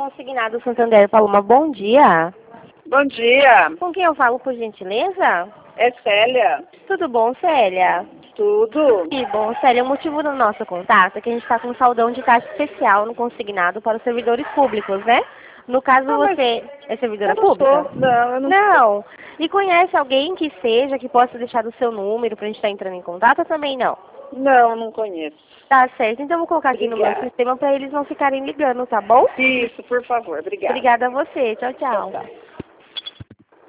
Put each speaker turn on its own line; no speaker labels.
Consignado Santander, Paloma, bom dia.
Bom dia,
Com quem eu falo, por gentileza?
é Célia.
Tudo bom, Célia?
Tudo?
Que bom, Célia. O motivo do nosso contato é que a gente está com um saldão de taxa especial no consignado para os servidores públicos, né? No caso, você é servidora
Eu não
pública?
sou, não, eu não
Não. E conhece alguém que seja, que possa deixar o seu número para a gente estar entrando em contato ou também não?
não conheço.
Tá certo. Então, eu vou colocar aqui no meu
Obrigada.
sistema para eles não ficarem ligando, tá bom?
Isso, por favor, obrigada.
Obrigada a você. Tchau,
Tchau,
tchau.
tchau.